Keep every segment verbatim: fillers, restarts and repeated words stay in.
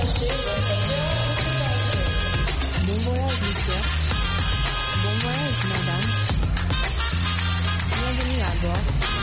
Bon voyage, monsieur. Bon voyage, madame. Bienvenue à bord.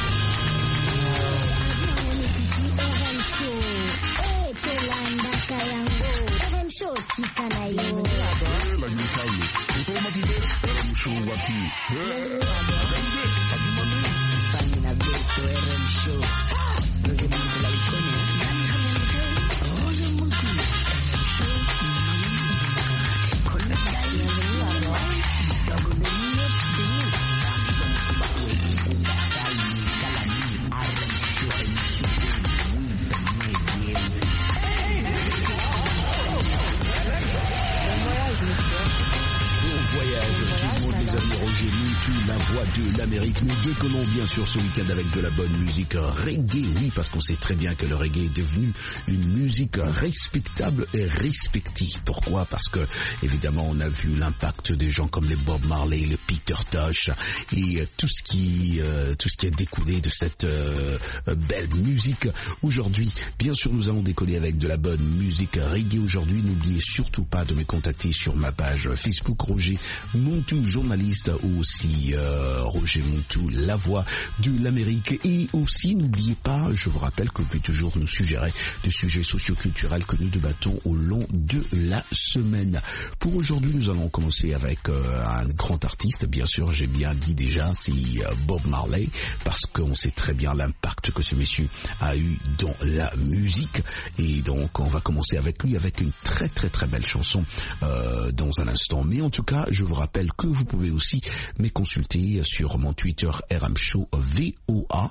La voix de l'Amérique, nous décollons bien sûr ce week-end avec de la bonne musique reggae, oui, parce qu'on sait très bien que le reggae est devenu une musique respectable et respectée. Pourquoi? Parce que, évidemment, on a vu l'impact des gens comme les Bob Marley, le Peter Tosh et euh, tout ce qui euh, tout ce qui a découlé de cette euh, belle musique. Aujourd'hui, bien sûr, nous allons décoller avec de la bonne musique reggae. Aujourd'hui, n'oubliez surtout pas de me contacter sur ma page Facebook Roger Montou, journaliste, ou aussi euh, Roger Montou, la voix de l'Amérique. Et aussi, n'oubliez pas, je vous rappelle que vous pouvez toujours nous suggérer des sujets socioculturels que nous débattons au long de la semaine. Pour aujourd'hui, nous allons commencer avec euh, un grand artiste, bien sûr, j'ai bien dit déjà, c'est euh, Bob Marley, parce qu'on sait très bien l'impact que ce monsieur a eu dans la musique. Et donc, on va commencer avec lui, avec une très très très belle chanson euh, dans un instant. Mais en tout cas, je vous rappelle que vous pouvez aussi me consulter sur mon Twitter R M Show V O A.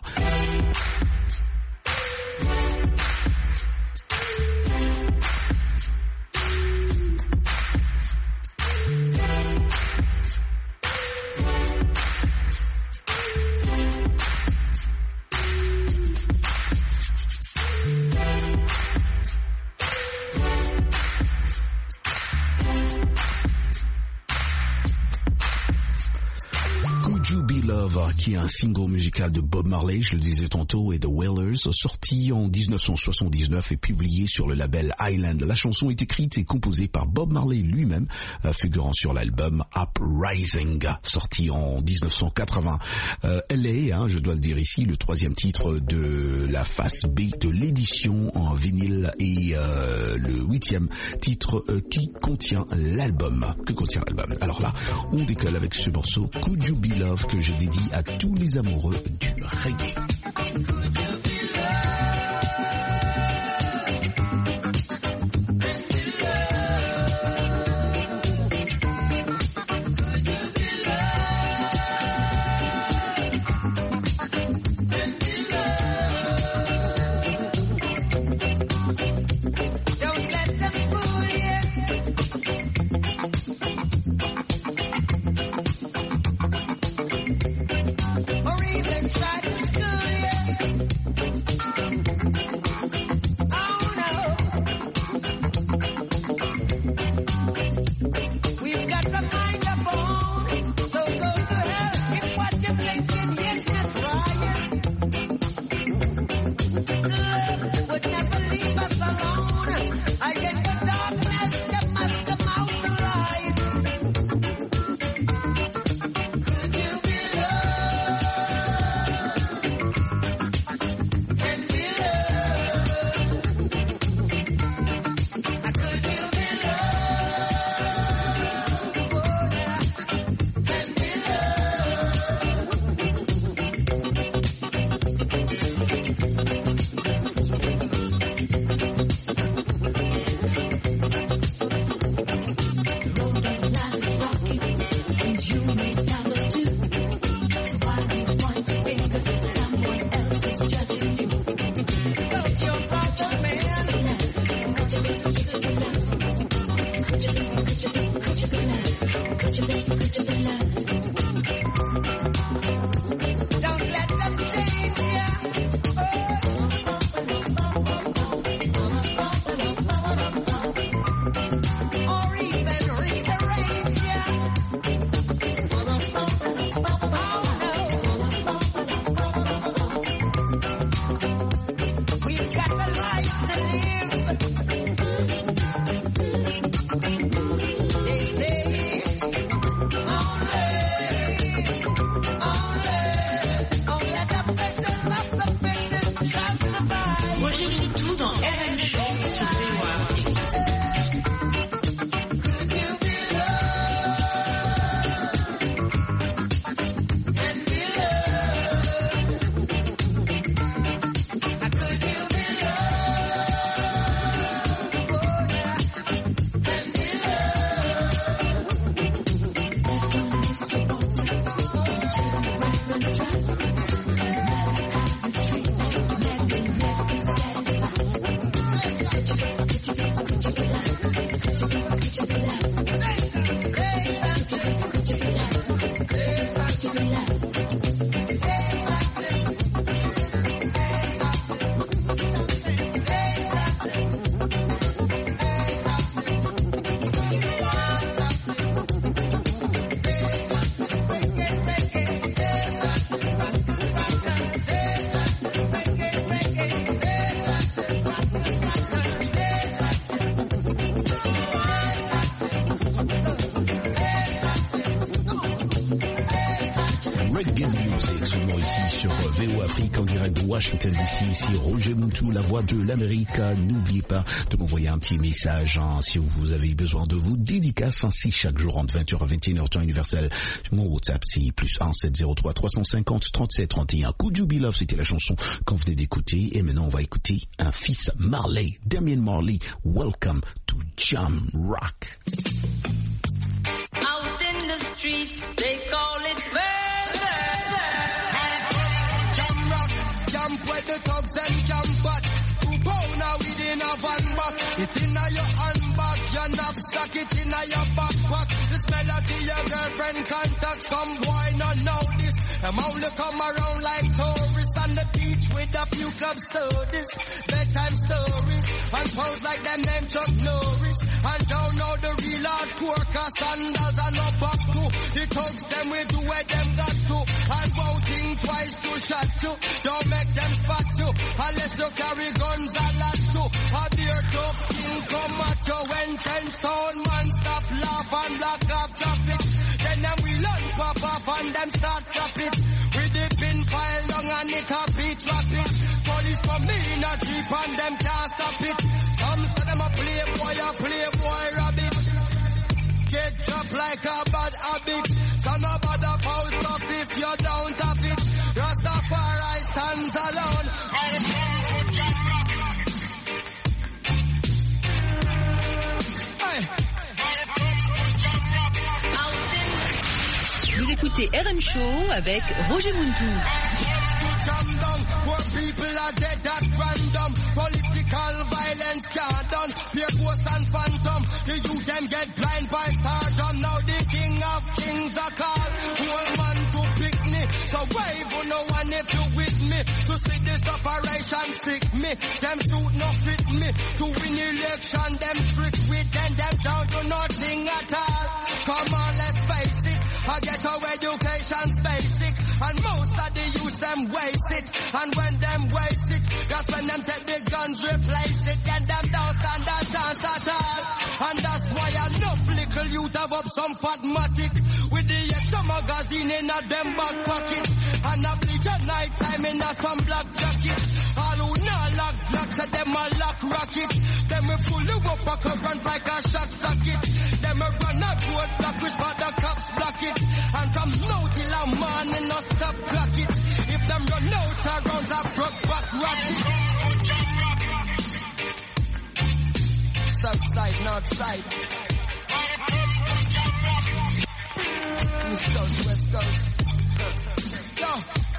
Love, qui est un single musical de Bob Marley, je le disais tantôt, et The Wailers, sorti en dix-neuf cent soixante-dix-neuf et publié sur le label Island. La chanson est écrite et composée par Bob Marley lui-même, figurant sur l'album Uprising, sorti en dix-neuf cent quatre-vingts. Euh, elle est, hein, je dois le dire ici, le troisième titre de la face B de l'édition en vinyle et euh, le huitième titre euh, qui contient l'album. Que contient l'album? Alors là, on décolle avec ce morceau Could You Be Love, que je dédie à tous les amoureux du reggae. Washington D C, ici Roger Muntu, la voix de l'Amérique. N'oubliez pas de m'envoyer un petit message hein, si vous avez besoin de vous dédicaces ainsi chaque jour entre vingt heures à vingt et une heures temps universel. Mon WhatsApp c'est plus un sept zéro trois trois cent cinquante trente-sept trente et un. Could You Be Love, c'était la chanson qu'on venait d'écouter. Et maintenant on va écouter un fils Marley, Damian Marley. Welcome to Jam Rock. Out in the street, they call it murder. Jam rock, jump where the thugs and jump back. Two pounder within a van back. It inna your handbag, your knapsack, it inna your backpack. This melody your girlfriend contact. Some boy not know this. Them only come around like tourists on the beach with a few club sodas, bedtime stories, and pose like them name Chuck Norris. And don't know the real hardcore, cause sandals are no back to. The thugs them we do where them got to. And won't think twice to shot you. Don't make them spot you, unless you carry guns a lot too. A beer tough king come at you when trench town man stop laugh and block off traffic. Then them we learn pop off and them start trap it. With the pin file long and it a beat traffic. Police come in a jeep and them can't stop it. Some say them a playboy, a playboy rabbit. Get chopped like a bad habit. So no bother post up if you don't have it. Rastafari stands alone. Vous écoutez R M Show avec Roger Muntu. Jam down, where people are dead at random. Political violence can't done. Pure ghost and phantom. The youth them get blind by stardom. Now the king of kings are called. Whole man to pick me. So wave on no one if you with me. To see this operation stick me. Them suit no fit me. To win election, them trick with them. Them down to nothing at all. Come on, let's face it. I get our education's basic. And most of the youth them waste it. And when them waste it, that's when them take the guns, replace it. Then them don't stand a chance at all. And that's why enough little youth have up some fatmatic. With the extra magazine in a them back pocket. And a bleach at night time in a some black jacket. All who not lock blocks and them a lock rocket. Them we pull you up a current like a shock socket. Them we run a road block which but the cops block it. And from now till a morning no stop clock it. If them run out of rounds a broke back rocket. South side, north side. East coast, west coast. Yo.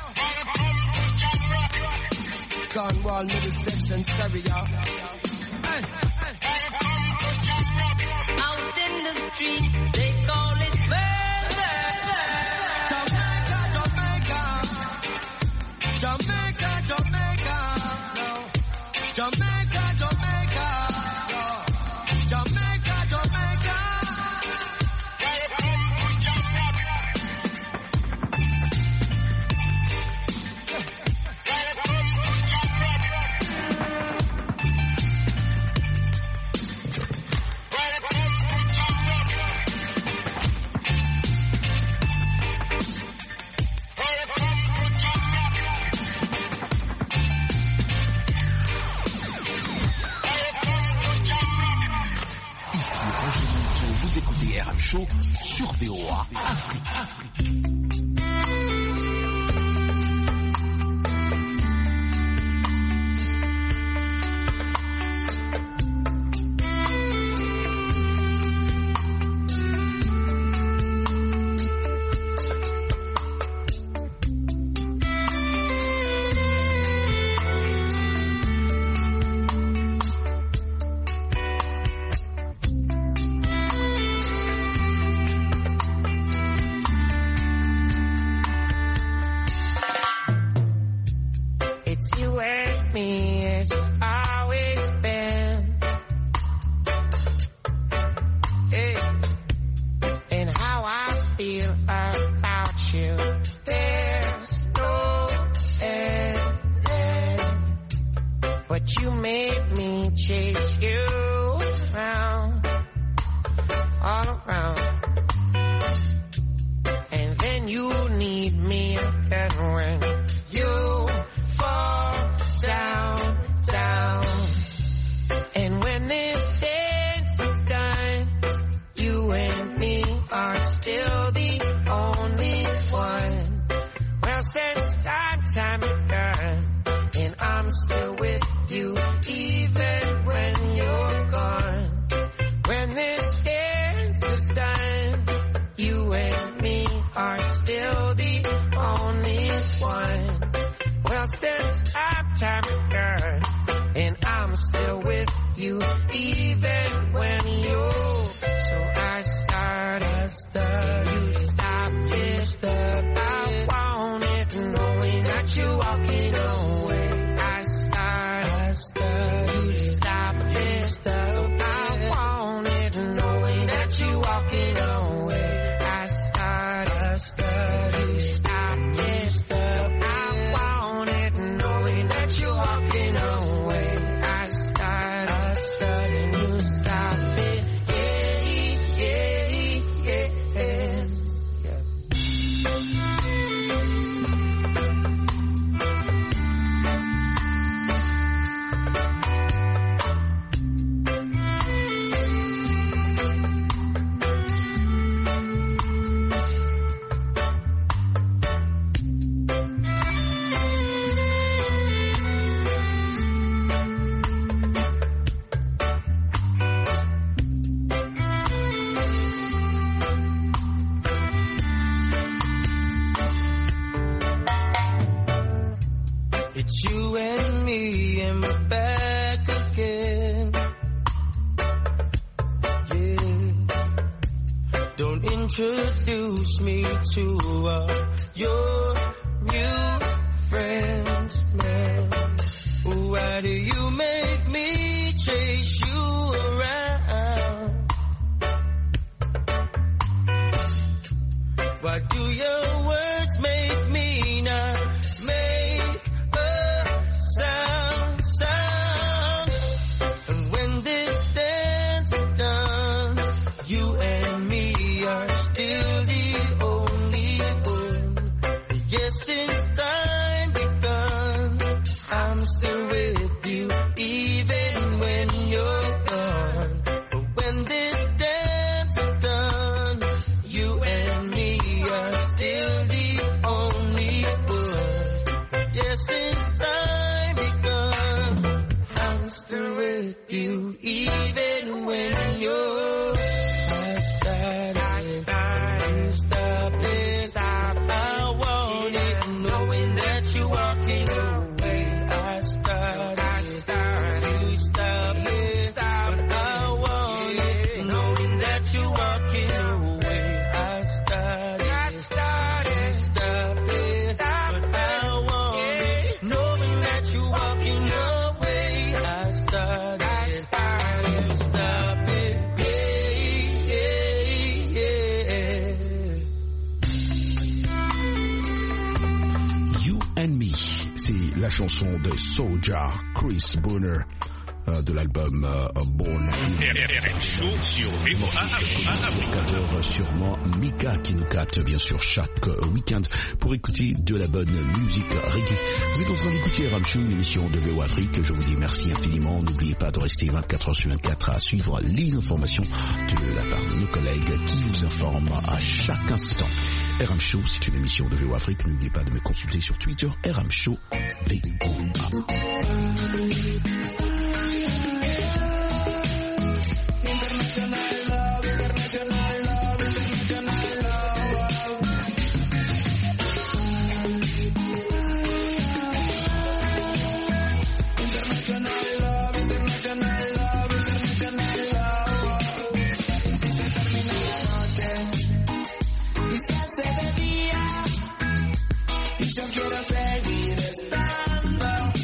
Cornwall, Middlesex and Surrey, y'all. Hey, hey. Out in the street, they call it murder. Jamaica, Jamaica. Jamaica, Jamaica. No. Jamaica, Jamaica. No. Jamaica, Jamaica. R M Show sur V O A Afrique. It's you and me, it's always been. Hey. And how I feel about you, there's no end, end. But you made me chase you around, all around. And then you need me again when you fall down, down. And when this dance is done, you and me are still the only one. Well, since time, time begun, and I'm still with you, even when you're gone. When this dance is done, you and me are still the only one. Well, since time, time begun, and I'm still with you, even when you're. So I start, I start, you stop it, stop. I want it, knowing that you're walking away. I start, I start, you stop it, stop. I want it, knowing that you're walking away. I start, I start, you stop it, stop. I want it, knowing that you're walking away. I start, I start, and you stop it. It's you and me and we're back again. Yeah. Don't introduce me to uh, your new friends, man. Why do you make me chase you around? Why do your words make me not make sound, sound? And when this dance is done, you and me are still the only one. Yes, since time begun, I'm still with you, even when you're gone. But when this dance is done, you and me are still the only one. Yes, since time begun, I'm still with you, even when you're. I started, I started, you stop it, stop. I want it, knowing that you're walking away. I started, I started, you stop it, stop. But I want it, knowing that you're walking away. I started, I started, you stop it, stop. But I want it, knowing that you're walking away. I started, I started, you stop it. Yeah, yeah, yeah. You and Me, c'est la chanson de Soulja, Chris Bonner, euh, de l'album euh, Born In. R M Show sur V O A. Sûrement Mika qui nous capte bien sûr chaque week-end pour écouter de la bonne musique reggae. Vous êtes en train d'écouter R M Show, une émission de V O A Afrique. Je vous dis merci infiniment. N'oubliez pas de rester vingt-quatre heures sur vingt-quatre à suivre les informations de la part de nos collègues qui vous informent à chaque instant. R M Show, c'est une émission de V O A Afrique. N'oubliez pas de me consulter sur Twitter, R M Show V O A. Yo quiero seguir estando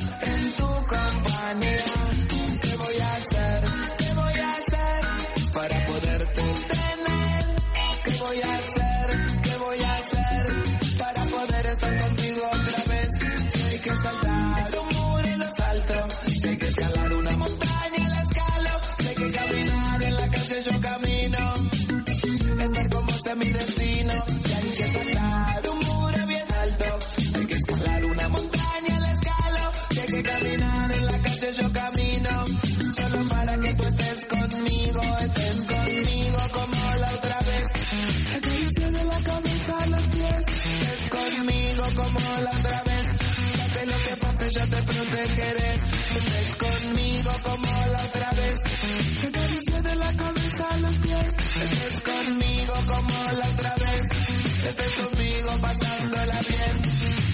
otra vez. Pase lo que pase, yo te protegeré. Estés conmigo como la otra vez. Que te dice de la cabeza a los pies. Estés conmigo como la otra vez. Estés conmigo pasándola bien.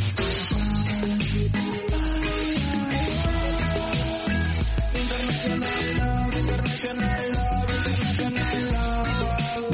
International love, international love, international love.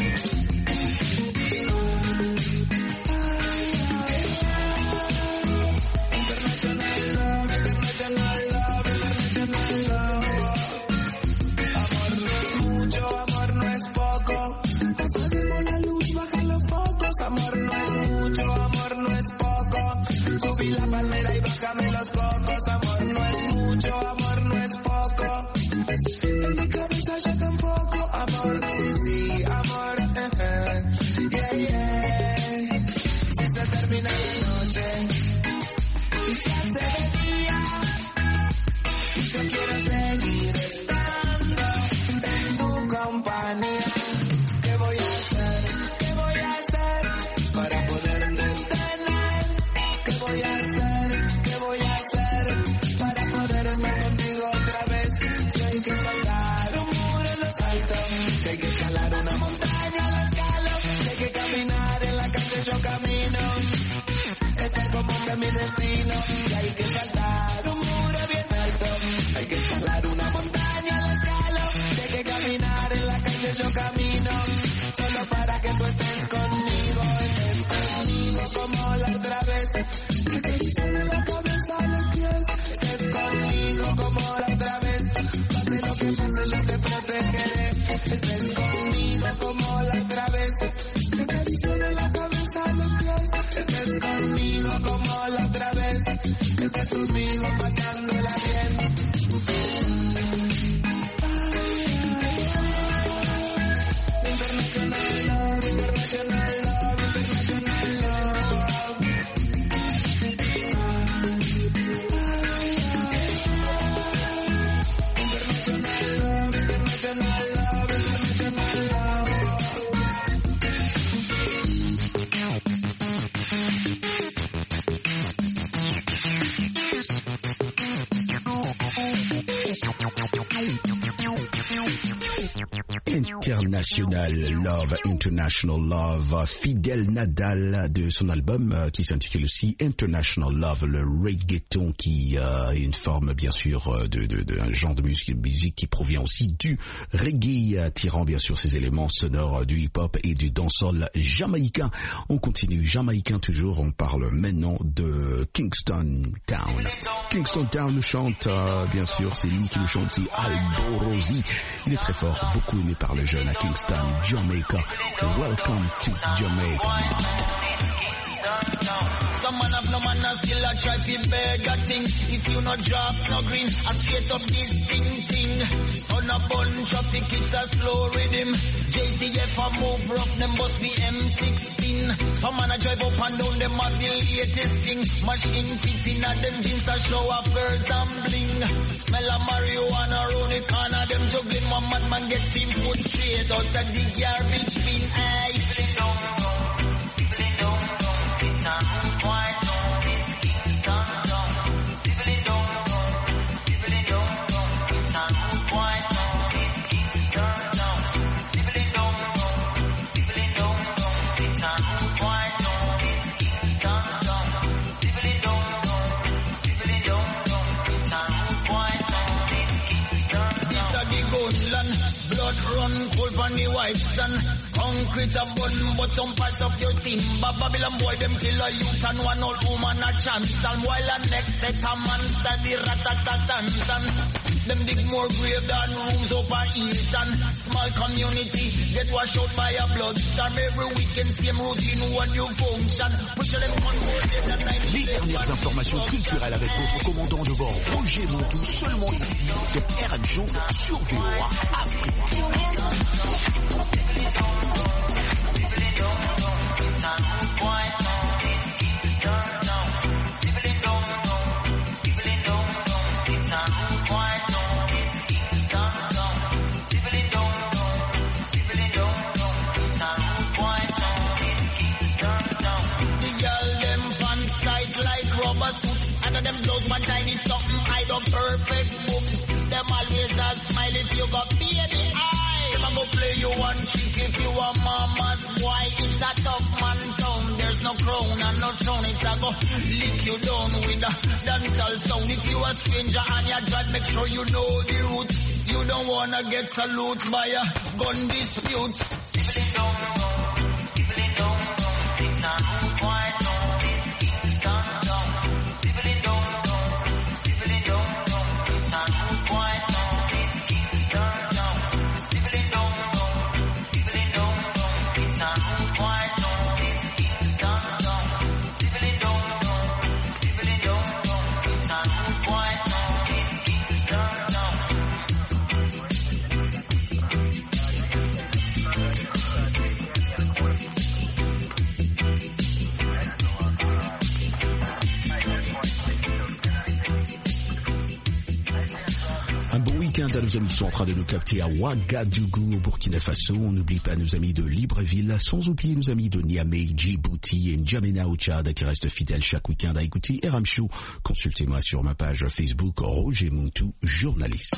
International love, international love, international love. Amor no es mucho, amor no es poco. Apagamos la luz, baja los focos. Amor no es mucho, amor no es poco. Subí la palmera y bájame los cocos. Amor no es mucho, amor no es poco. En mi cabeza ya tampoco. Amor, sí, sí, amor. Eh, eh. Yeah, yeah. Si se termina la noche y se hace de día, yo quiero seguir estando en tu compañía. ¿Qué voy a hacer? ¿Qué voy a hacer para poderte tener? ¿Qué voy a hacer? ¿Qué voy a hacer para poder estar contigo otra vez? Si hay que saltar un muro en los altos, si hay que escalar una montaña la escalo, si hay que caminar en la calle yo camino. Este es como que mi destino. Si hay que saltar un muro bien alto, hay que escalar una montaña la escalo, si hay que caminar en la calle yo camino. Solo para que tú estés conmigo, estés conmigo como la otra vez. Que te hice de la cabeza a los pies. Estés conmigo como la otra vez. Pase lo que pase, yo te protegeré. Estés conmigo como la otra vez. Que te hice de la cabeza a los pies. Estés conmigo como la otra vez. Estés conmigo pasándola bien. International love, international love, international love. International love, international love, international love. International Love, International Love, Fidel Nadal de son album euh, qui s'intitule aussi International Love, le reggaeton qui euh, est une forme bien sûr de, de, de un genre de musique, musique qui provient aussi du reggae, euh, tirant bien sûr ses éléments sonores euh, du hip-hop et du dancehall jamaïcain. On continue, jamaïcain toujours, on parle maintenant de Kingston Town. Kingston Town le chante, euh, bien sûr, c'est lui qui le chante, c'est Alborosie. Il est très fort, beaucoup aimé par les jeunes à Kingston, Jamaica. Welcome to Jamaica. Some man have no man and still a try fi beg a thing. If you not drop no green, I straight up this thing thing. On a bun traffic, it's a slow rhythm. J C F a move rough, them bust the M sixteen. Some man a drive up and down, them have the latest thing. Machine fitting at them jeans a show off girls and bling. Smell of marijuana round the corner, them juggling. One madman get team foot straight out of the garbage bin. Aye, people it don't go, people it don't go. It's a quite long, it's Kingston Town. People it don't go, people it don't go. It's a quite long, it's Kingston Town. People it don't go, people it don't go. It's a quite long, it's Kingston Town. People it don't go, people it don't go. It's a quite long, it's Kingston Town. This a the gunland, blood run cold on the white sun. Concrete a bun, but some parts of your team. But Babylon boy, them kill a youth and one old woman a chance. And while the next set a monster, the rat-a-tat-tan-tan. Them dig more grave than rooms over Eastern. Small community, get washed out by a blood storm. Every weekend, same routine, one new function. Push them on board, les dernières informations culturelles avec votre commandant de bord, Roger Montou, seulement ici, de R M Show sur V O A Afrique. One of them blows one tiny something, I don't perfect books. Them always a smile if you got baby eye. Them a go play you one trick if you a mama's boy. It's a tough man town, there's no crown and no throne. It's a go lick you down with a dancehall sound. If you a stranger and you drive, make sure you know the roots. You don't wanna get salute by a gun dispute. Civil down, civil down, it's a root white town, it's Kingston town. Civil down, civil down, it's a root white town, it's Kingston town. Civil down, civil down, it's a root white town, it's Kingston town. Civil down, civil down, it's a root white town, it's Kingston town. Un bon week-end à nos amis qui sont en train de nous capter à Ouagadougou au Burkina Faso. On n'oublie pas nos amis de Libreville, sans oublier nos amis de Niamey, Djibouti et N'Djamena au Tchad qui restent fidèles chaque week-end à écouter R M Show. Consultez-moi sur ma page Facebook Roger Muntu, journaliste.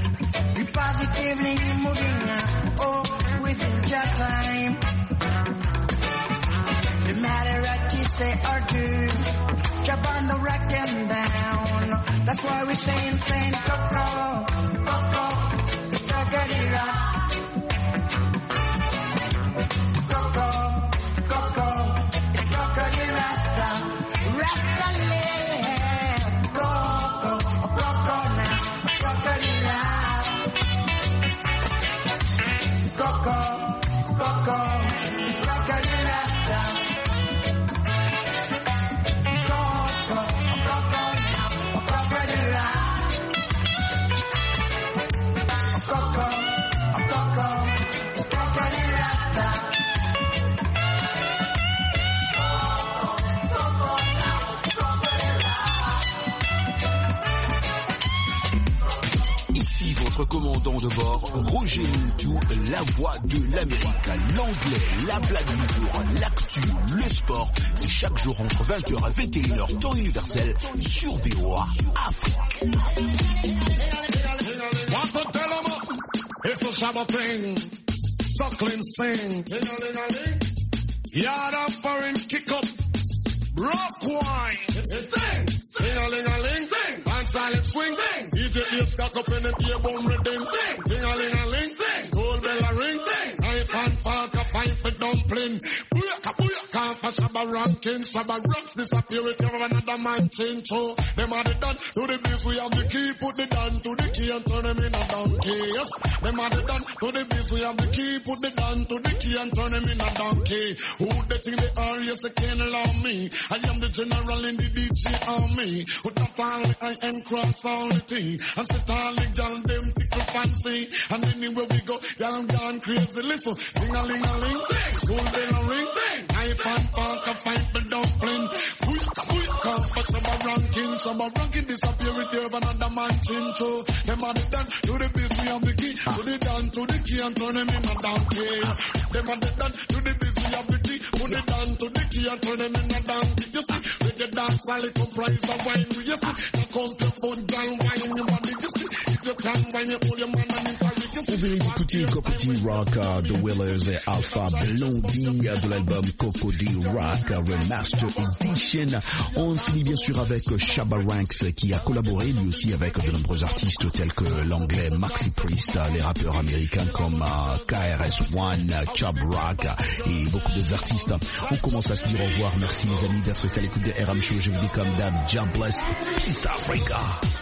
We positively moving, oh, within your time. say our dues. Jump on the rock and down. That's why we saying, saying, Coco, Coco, Coco, rock. Coco, Coco, Coco, Rasta, Rasta land. Coco, Coco now, Coco, rock. Coco, Coco, Coco, Rasta. Ici votre commandant de bord, Roger Muntu, la voix de l'Amérique, l'anglais, la blague du jour, l'actu, le sport, c'est chaque jour entre vingt heures et vingt et une heures temps universel sur V O A Afrique. It's a Shabbat thing, suckling sing, yard of foreign kick up, rock wine, sing, sing-a-ling-a-ling, sing, and silent swing, sing, D J is stuck up in the earbone rhythm, sing, sing-a-ling-a-ling, sing, gold bell a ring, sing, knife and fork a pipe for dumpling, booyaka booyaka for Shabba ranking, Shabba rocks disappear with you another man change, so them are the done, to the biz we have the key, put the down to the key and turn them in a donkey, yes, them are the done, to the biz we have the key, put the down to the key and turn them in a donkey, who they think they are, yes they can't allow me, I am the general in the D J army, with that all I am cross all the thing, and sit all the gal them tickle fancy, and anywhere we go, gal gone crazy, listen, ding-a-ling-a-ling, gold bell a ring, knife and fork a pipe for dumpling, booyaka booyaka for Shabba ranking, Shabba ranking disappear with you another man change, so them are the done, to the biz we have the key, put it down to the key and turn them in a donkey, them are the done, to the biz we have the key, put it down to the key and turn them in a donkey, you see, with the dance all it comprise of wine, you see, now come to food, girl, wine, you want it, you see, if you can wine, you pull your man and you carry, you see. On vient d'écouter Coco D Rock, The Willers et Alpha Blondie de l'album Coco D Rock Remaster Edition. On finit bien sûr avec Shabba Ranks qui a collaboré lui aussi avec de nombreux artistes tels que l'anglais Maxi Priest, les rappeurs américains comme K R S One, Chubb Rock et beaucoup d'autres artistes. On commence à se dire au revoir. Merci les amis d'être restés à l'écoute de R M Show. Je vous dis comme d'hab, God bless. Peace Africa.